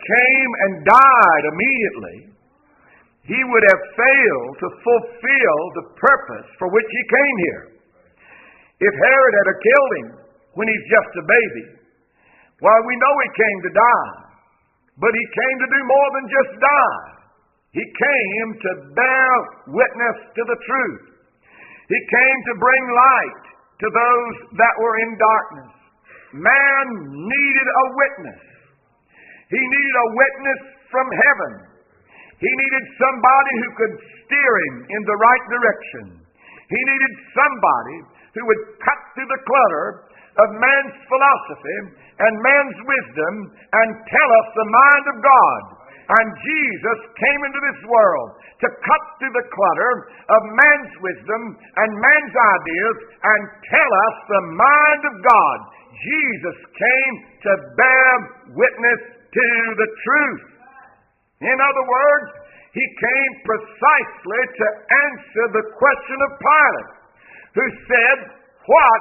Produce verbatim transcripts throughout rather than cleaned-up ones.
came and died immediately, he would have failed to fulfill the purpose for which he came here. If Herod had killed him when he's just a baby, well, we know he came to die, but he came to do more than just die. He came to bear witness to the truth. He came to bring light to those that were in darkness. Man needed a witness. He needed a witness from heaven. He needed somebody who could steer him in the right direction. He needed somebody who would cut through the clutter of man's philosophy and man's wisdom and tell us the mind of God. And Jesus came into this world to cut through the clutter of man's wisdom and man's ideas and tell us the mind of God. Jesus came to bear witness to the truth. In other words, he came precisely to answer the question of Pilate, who said, "What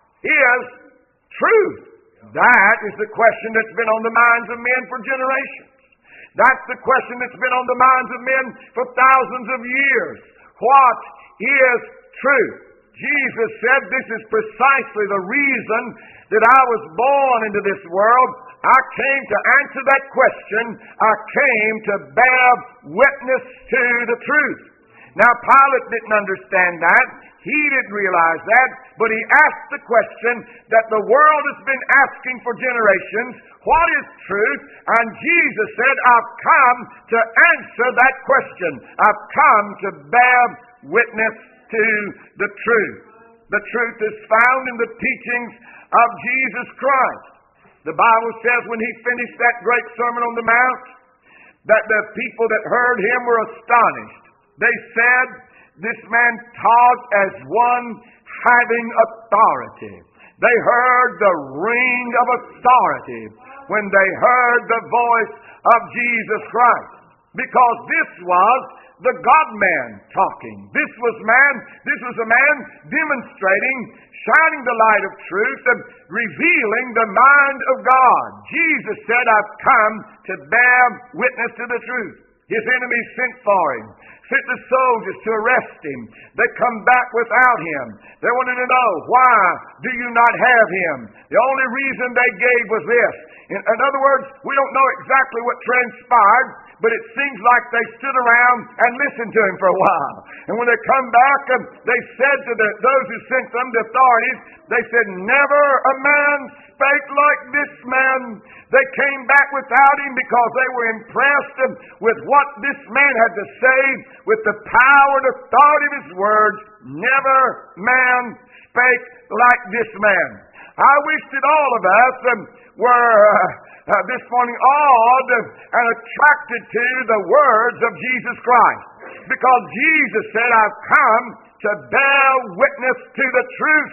is truth?" That is the question that's been on the minds of men for generations. That's the question that's been on the minds of men for thousands of years. What is truth? Jesus said, "This is precisely the reason that I was born into this world. I came to answer that question. I came to bear witness to the truth." Now, Pilate didn't understand that. He didn't realize that. But he asked the question that the world has been asking for generations. What is truth? And Jesus said, "I've come to answer that question. I've come to bear witness to the truth." The truth is found in the teachings of Jesus Christ. The Bible says when he finished that great Sermon on the Mount, that the people that heard him were astonished. They said, "This man taught as one having authority." They heard the ring of authority when they heard the voice of Jesus Christ. Because this was the God-man talking. This was man, this was a man demonstrating, shining the light of truth and revealing the mind of God. Jesus said, "I've come to bear witness to the truth." His enemies sent for him, sent the soldiers to arrest him. They come back without him. They wanted to know, "Why do you not have him?" The only reason they gave was this. In, in other words, we don't know exactly what transpired, but it seems like they stood around and listened to him for a while. And when they come back, um, they said to the, those who sent them, the authorities, they said, "Never a man spake like this man." They came back without him because they were impressed um, with what this man had to say, with the power and authority of his words. Never man spake like this man. I wish that all of us um, were uh, uh, this morning awed and attracted to the words of Jesus Christ. Because Jesus said, "I've come to bear witness to the truth."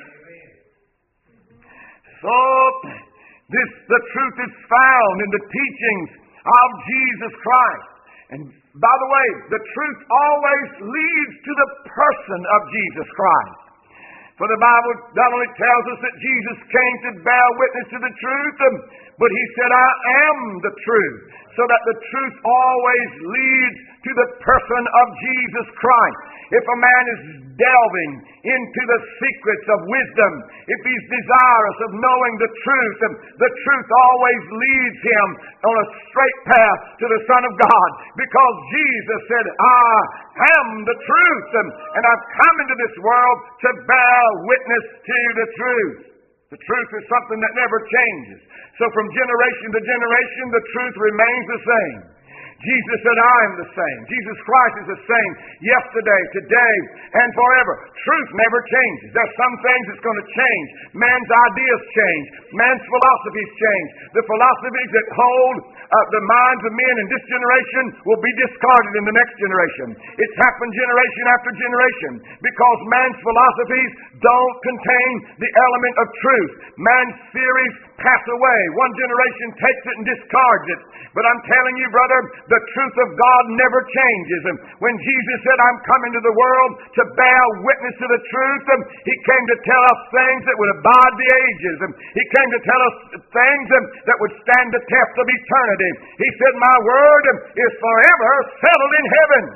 So, this the truth is found in the teachings of Jesus Christ. And by the way, the truth always leads to the person of Jesus Christ. For the Bible not only tells us that Jesus came to bear witness to the truth, but he said, "I am the truth." So that the truth always leads to the person of Jesus Christ. If a man is delving into the secrets of wisdom, if he's desirous of knowing the truth, the truth always leads him on a straight path to the Son of God. Because Jesus said, "I am the truth, and I've come into this world to bear witness to the truth." The truth is something that never changes. So from generation to generation, the truth remains the same. Jesus said, "I am the same." Jesus Christ is the same yesterday, today, and forever. Truth never changes. There's some things that's going to change. Man's ideas change. Man's philosophies change. The philosophies that hold uh, the minds of men in this generation will be discarded in the next generation. It's happened generation after generation because man's philosophies don't contain the element of truth. Man's theories pass away. One generation takes it and discards it. But I'm telling you, brother, the truth of God never changes. And when Jesus said, "I'm coming to the world to bear witness to the truth," and he came to tell us things that would abide the ages. And he came to tell us things that would stand the test of eternity. eternity. He said, my word is forever settled in heaven.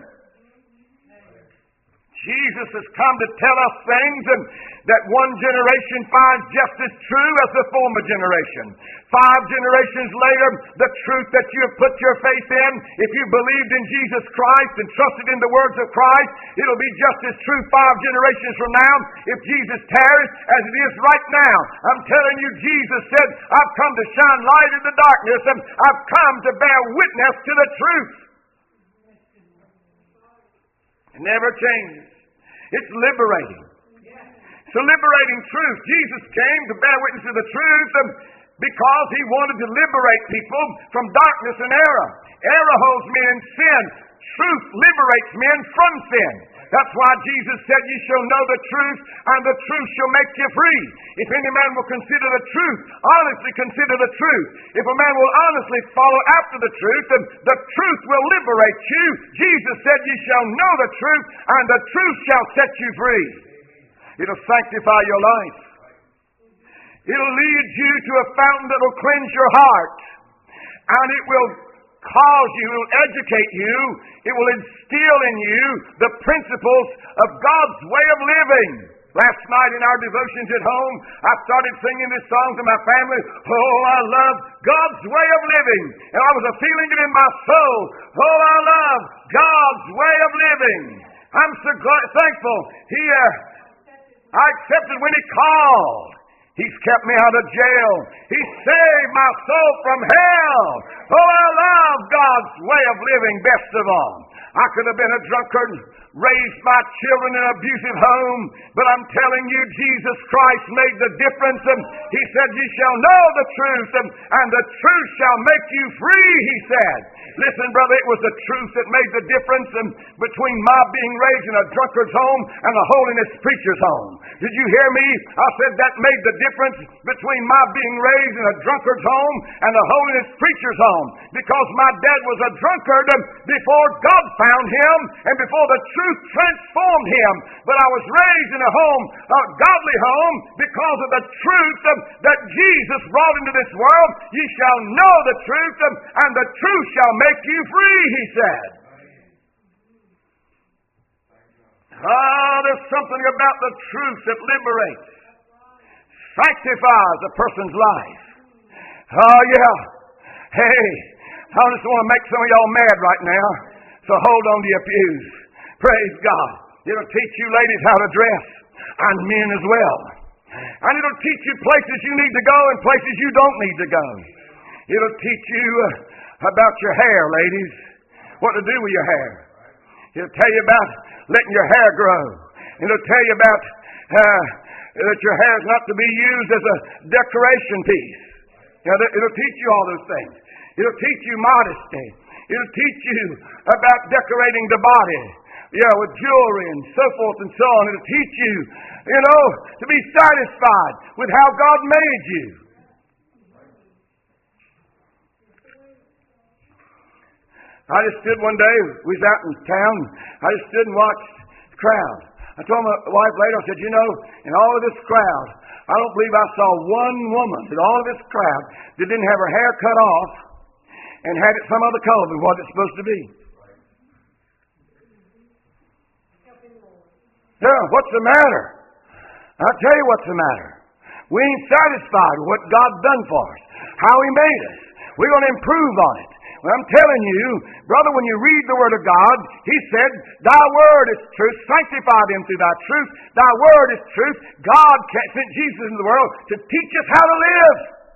Jesus has come to tell us things that one generation finds just as true as the former generation. Five generations later, the truth that you have put your faith in, if you believed in Jesus Christ and trusted in the words of Christ, it'll be just as true five generations from now if Jesus tarries as it is right now. I'm telling you, Jesus said, I've come to shine light in the darkness, and I've come to bear witness to the truth. It never changes. It's liberating. It's a liberating truth. Jesus came to bear witness to the truth because He wanted to liberate people from darkness and error. Error holds men in sin. Truth liberates men from sin. That's why Jesus said, ye shall know the truth, and the truth shall make you free. If any man will consider the truth, honestly consider the truth. If a man will honestly follow after the truth, then the truth will liberate you. Jesus said, ye shall know the truth, and the truth shall set you free. It'll sanctify your life. It'll lead you to a fountain that will cleanse your heart. And it will cause you, it will educate you, it will instill in you the principles of God's way of living. Last night in our devotions at home, I started singing this song to my family. Oh, I love God's way of living. And I was feeling it in my soul. Oh, I love God's way of living. I'm so glad, thankful. He, uh, I accepted when He called. He's kept me out of jail. He saved my soul from hell. Oh, I love God's way of living best of all. I could have been a drunkard, raised my children in an abusive home, but I'm telling you, Jesus Christ made the difference. And He said, ye shall know the truth, and, and the truth shall make you free, He said. Listen, brother, it was the truth that made the difference um, between my being raised in a drunkard's home and a holiness preacher's home. Did you hear me? I said that made the difference between my being raised in a drunkard's home and a holiness preacher's home. Because my dad was a drunkard um, before God found him and before the truth transformed him. But I was raised in a home, a godly home, because of the truth um, that Jesus brought into this world. Ye shall know the truth, um, and the truth shall make you free, He said. Ah, there's something about the truth that liberates, sanctifies a person's life. Oh, yeah. Hey, I just want to make some of y'all mad right now, so hold on to your pews. Praise God. It'll teach you ladies how to dress, and men as well. And it'll teach you places you need to go and places you don't need to go. It'll teach you uh, about your hair, ladies, what to do with your hair. It'll tell you about letting your hair grow. It'll tell you about uh, that your hair is not to be used as a decoration piece. You know, it'll teach you all those things. It'll teach you modesty. It'll teach you about decorating the body, yeah, with jewelry and so forth and so on. It'll teach you, you know, to be satisfied with how God made you. I just stood one day, we was out in town, I just stood and watched the crowd. I told my wife later, I said, you know, in all of this crowd, I don't believe I saw one woman in all of this crowd that didn't have her hair cut off and had it some other color than what it's supposed to be. Yeah, what's the matter? I'll tell you what's the matter. We ain't satisfied with what God's done for us, how He made us. We're going to improve on it. Well, I'm telling you, brother, when you read the Word of God, He said, Thy Word is truth. Sanctify them through Thy truth. Thy Word is truth. God sent Jesus into the world to teach us how to live.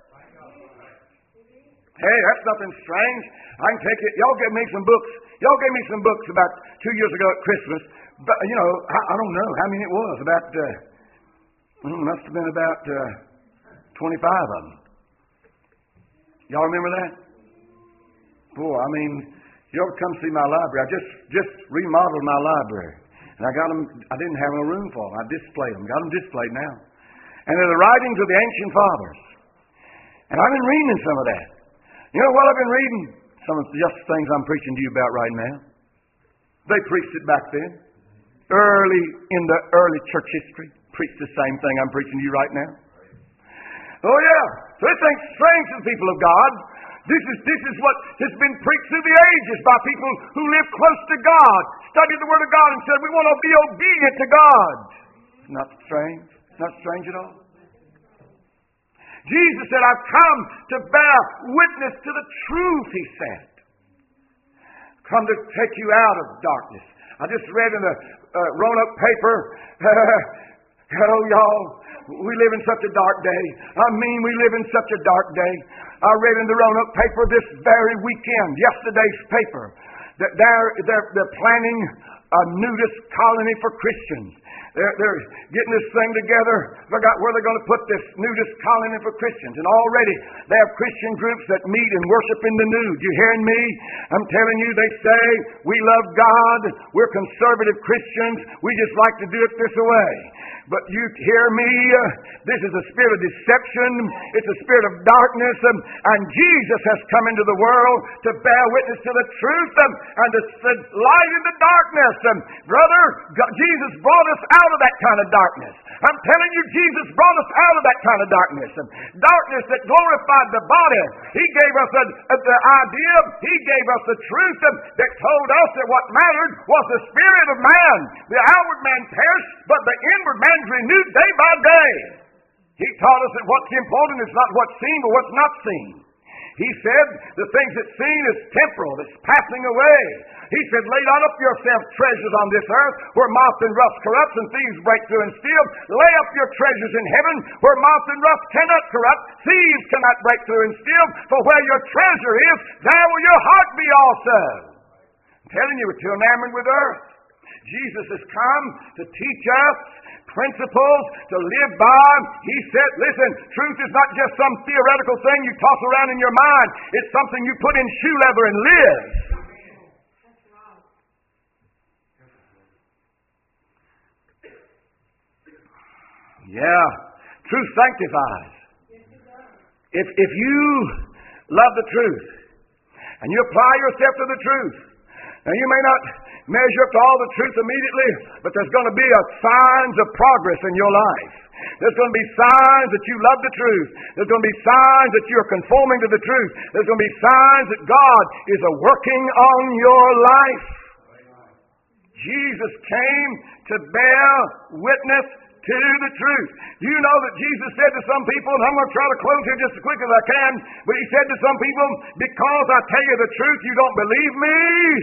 Hey, that's nothing strange. I can take it. Y'all gave me some books. Y'all gave me some books about two years ago at Christmas. But, you know, I, I don't know how many it was. About, uh, must have been about uh, twenty-five of them. Y'all remember that? Boy, I mean, you ought to come see my library. I just just remodeled my library. And I got them, I didn't have no room for them. I displayed them. Got them displayed now. And they're the writings of the ancient fathers. And I've been reading some of that. You know what I've been reading? Some of just the things I'm preaching to you about right now. They preached it back then. Early in the early church history. Preached the same thing I'm preaching to you right now. Oh yeah. So it ain't strange to the people of God This is, this is what has been preached through the ages by people who live close to God, studied the Word of God, and said, we want to be obedient to God. It's not strange. It's not strange at all. Jesus said, I've come to bear witness to the truth, he said. Come to take you out of darkness. I just read in the uh, Roanoke paper, oh, y'all, we live in such a dark day. I mean, we live in such a dark day. I read in the Roanoke paper this very weekend, yesterday's paper, that they're, they're, they're planning a nudist colony for Christians. They're, they're getting this thing together. Forgot where they're going to put this nudist colony for Christians. And already they have Christian groups that meet and worship in the nude. You hearing me? I'm telling you, they say, we love God. We're conservative Christians. We just like to do it this way. But you hear me? Uh, this is a spirit of deception. It's a spirit of darkness. Um, and Jesus has come into the world to bear witness to the truth um, and to shed light in the darkness. Um, brother, God, Jesus brought us out of that kind of darkness. I'm telling you, Jesus brought us out of that kind of darkness. Um, darkness that glorified the body. He gave us a, a, the idea. He gave us the truth um, that told us that what mattered was the spirit of man. The outward man perished, but the inward man renewed day by day. He taught us that what's important is not what's seen, but what's not seen. He said the things that's seen is temporal, it's passing away. He said, lay not up yourselves treasures on this earth, where moth and rust corrupts and thieves break through and steal. Lay up your treasures in heaven, where moth and rust cannot corrupt, thieves cannot break through and steal. For where your treasure is, there will your heart be also. I'm telling you, we're too enamored with earth. Jesus has come to teach us principles to live by. He said, listen, truth is not just some theoretical thing you toss around in your mind. It's something you put in shoe leather and live. Yeah, truth sanctifies. If, if you love the truth and you apply yourself to the truth, and you may not measure up to all the truth immediately, but there's going to be a signs of progress in your life. There's going to be signs that you love the truth. There's going to be signs that you're conforming to the truth. There's going to be signs that God is a working on your life. Jesus came to bear witness to the truth. You know that Jesus said to some people, and I'm going to try to close here just as quick as I can, but he said to some people, because I tell you the truth, you don't believe me.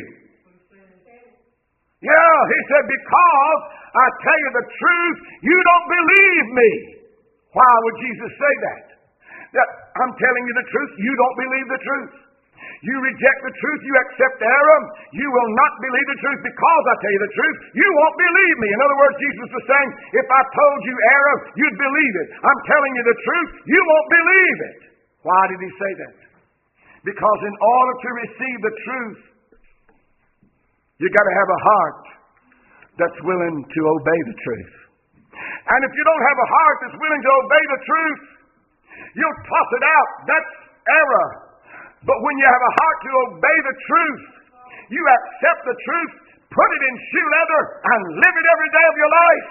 Yeah, he said, because I tell you the truth, you don't believe me. Why would Jesus say that? That I'm telling you the truth, you don't believe the truth. You reject the truth, you accept error, you will not believe the truth because I tell you the truth, you won't believe me. In other words, Jesus was saying, if I told you error, you'd believe it. I'm telling you the truth, you won't believe it. Why did he say that? Because in order to receive the truth, you've got to have a heart that's willing to obey the truth. And if you don't have a heart that's willing to obey the truth, you'll toss it out. That's error. But when you have a heart to obey the truth, you accept the truth, put it in shoe leather, and live it every day of your life.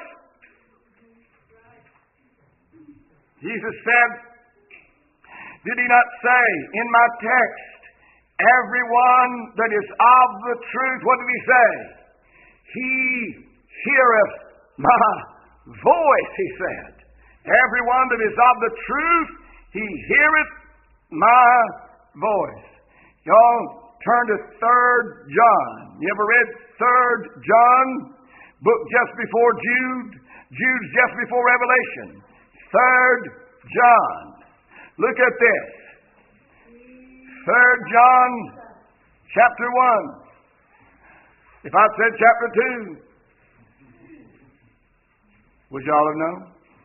Jesus said, did he not say in my text, everyone that is of the truth, what did he say? He heareth my voice, he said. Everyone that is of the truth, he heareth my voice. Y'all turn to Third John. You ever read Third John? Book just before Jude. Jude's just before Revelation. Third John. Look at this. Third John chapter one. If I said chapter two, would y'all have known?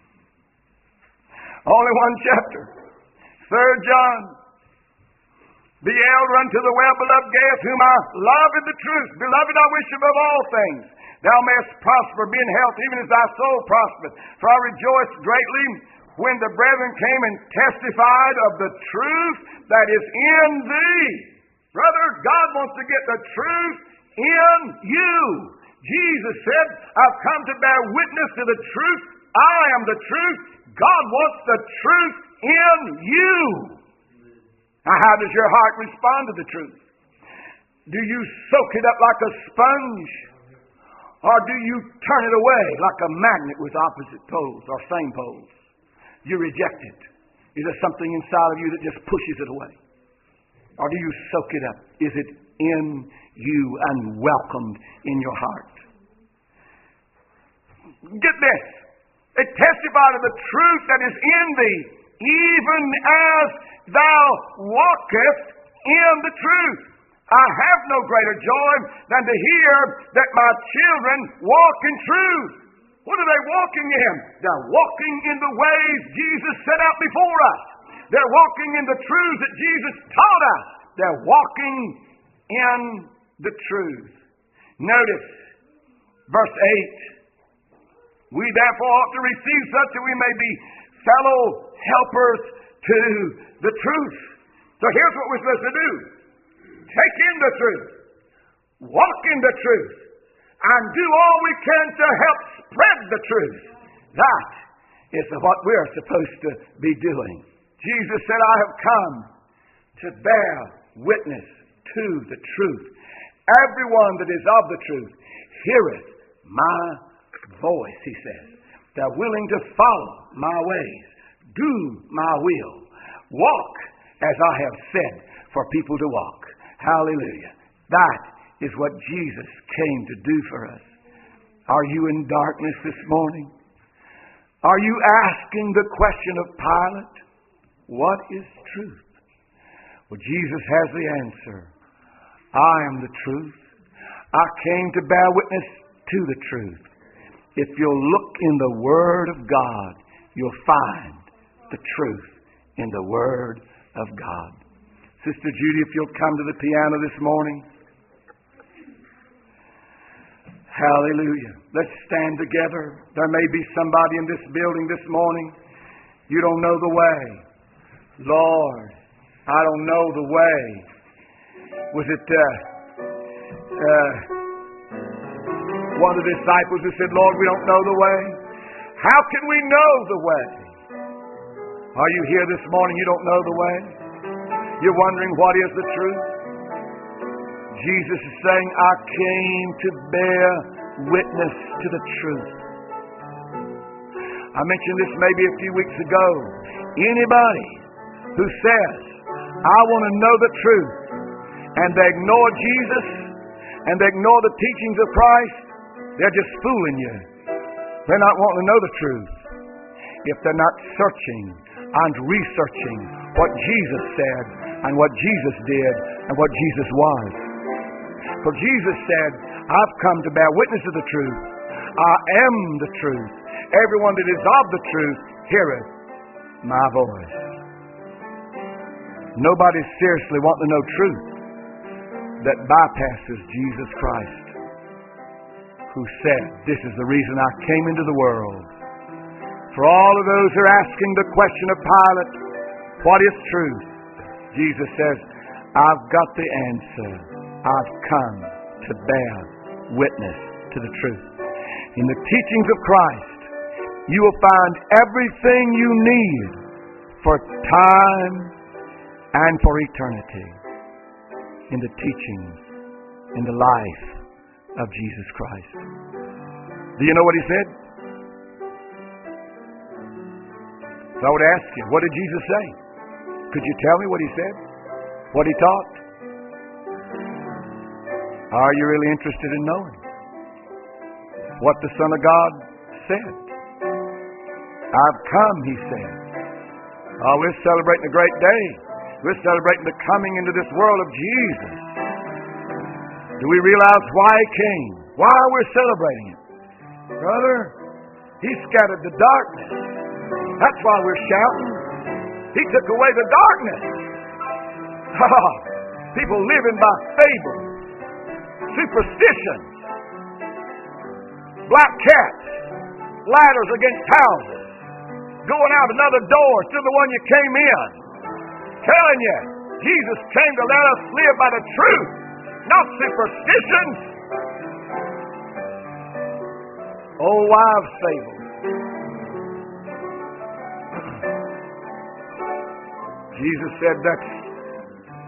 Only one chapter. Third John. Be elder unto the well-beloved Gaius, whom I love in the truth. Beloved, I wish above all things thou mayest prosper, be in health, even as thy soul prospereth. For I rejoiced greatly when the brethren came and testified of the truth that is in thee. Brother, God wants to get the truth in you. Jesus said, I've come to bear witness to the truth. I am the truth. God wants the truth in you. Now, how does your heart respond to the truth? Do you soak it up like a sponge? Or do you turn it away like a magnet with opposite poles or same poles? You reject it. Is there something inside of you that just pushes it away? Or do you soak it up? Is it in you and welcomed in your heart? Get this. It testifies of the truth that is in thee, even as thou walkest in the truth. I have no greater joy than to hear that my children walk in truth. What are they walking in? They're walking in the ways Jesus set out before us. They're walking in the truths that Jesus taught us. They're walking in the truth. Notice verse eight. We therefore ought to receive such that we may be fellow helpers to the truth. So here's what we're supposed to do. Take in the truth. Walk in the truth. And do all we can to help spread the truth. That is what we're supposed to be doing. Jesus said, I have come to bear witness to the truth. Everyone that is of the truth heareth my voice, he says. They're willing to follow my ways, do my will, walk as I have said for people to walk. Hallelujah. That is what Jesus came to do for us. Are you in darkness this morning? Are you asking the question of Pilate, what is truth? Well, Jesus has the answer. I am the truth. I came to bear witness to the truth. If you'll look in the Word of God, you'll find the truth in the Word of God. Sister Judy, if you'll come to the piano this morning. Hallelujah. Let's stand together. There may be somebody in this building this morning. You don't know the way. Lord, I don't know the way. Was it uh, uh, one of the disciples who said, Lord, we don't know the way? How can we know the way? Are you here this morning? You don't know the way? You're wondering what is the truth? Jesus is saying, I came to bear witness to the truth. I mentioned this maybe a few weeks ago. Anybody who says, I want to know the truth, and they ignore Jesus, and they ignore the teachings of Christ, they're just fooling you. They're not wanting to know the truth. If they're not searching and researching what Jesus said, and what Jesus did, and what Jesus was. For Jesus said, I've come to bear witness of the truth. I am the truth. Everyone that is of the truth heareth my voice. Nobody's seriously wanting to know truth that bypasses Jesus Christ, who said, this is the reason I came into the world. For all of those who are asking the question of Pilate, what is truth? Jesus says, I've got the answer. I've come to bear witness to the truth. In the teachings of Christ, you will find everything you need for time and for eternity in the teachings, in the life of Jesus Christ. Do you know what he said? So I would ask you, what did Jesus say? Could you tell me what he said? What he taught? Are you really interested in knowing what the Son of God said? I've come, he said. Oh, we're celebrating a great day. We're celebrating the coming into this world of Jesus. Do we realize why he came? Why we're celebrating it? Brother, he scattered the darkness. That's why we're shouting. He took away the darkness. People living by fable, superstitions, black cats, ladders against houses, going out another door to the one you came in. Telling you, Jesus came to let us live by the truth, not superstitions. Oh, wives' fables. Jesus said that's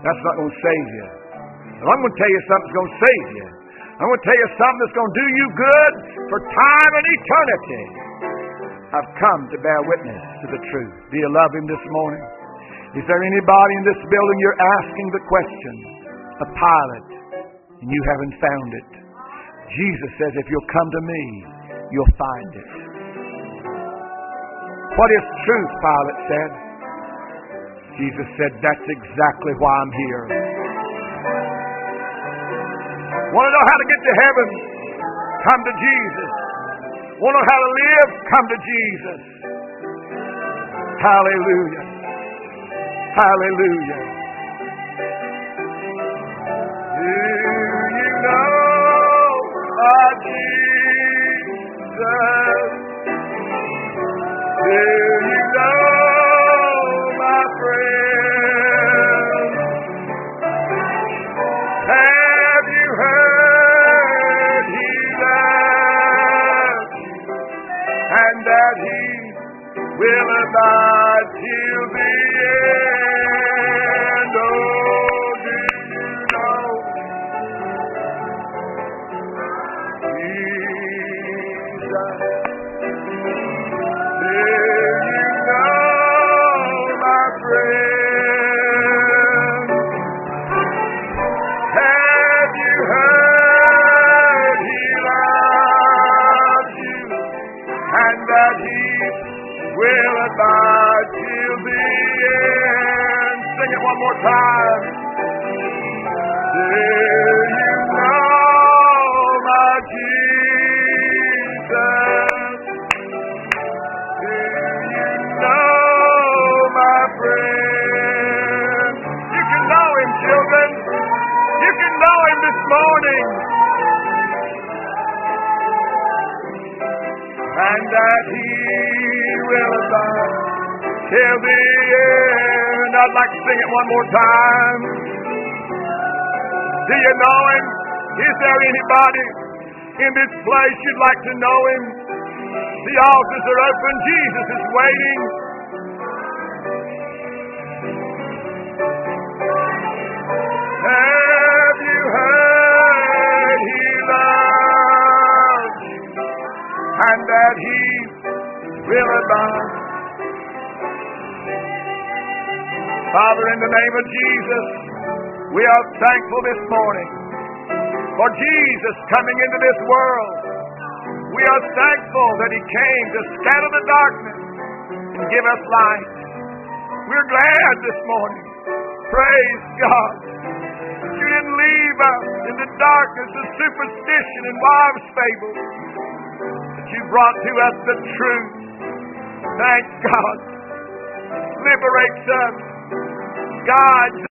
That's not going to save you. But I'm going to tell you something that's going to save you. I'm going to tell you something that's going to do you good for time and eternity. I've come to bear witness to the truth. Do you love Him this morning? Is there anybody in this building you're asking the question, a pilot, and you haven't found it? Jesus says, if you'll come to me, you'll find it. What is truth? Pilate said. Jesus said, that's exactly why I'm here. Want to know how to get to heaven? Come to Jesus. Want to know how to live? Come to Jesus. Hallelujah. Hallelujah. Do you know our Jesus? Do you know my friend? Have you heard He loves you and that He will abide till the end? Oh, do you know Jesus? Do you know my friend? Have you heard He loves you and that He will abide till the end? Sing it one more time. Do you know my Jesus? Do you know my friend? You can know Him, children. You can know Him this morning. And that He will abide till the end. I'd like to sing it one more time. Do you know Him? Is there anybody in this place you'd like to know Him? The altars are open. Jesus is waiting. Have you heard He loves you and that He will abide? Father, in the name of Jesus, we are thankful this morning for Jesus coming into this world. We are thankful that He came to scatter the darkness and give us light. We're glad this morning. Praise God. You didn't leave us in the darkness of superstition and wives' fables, but You brought to us the truth. Thank God. Liberates us. God's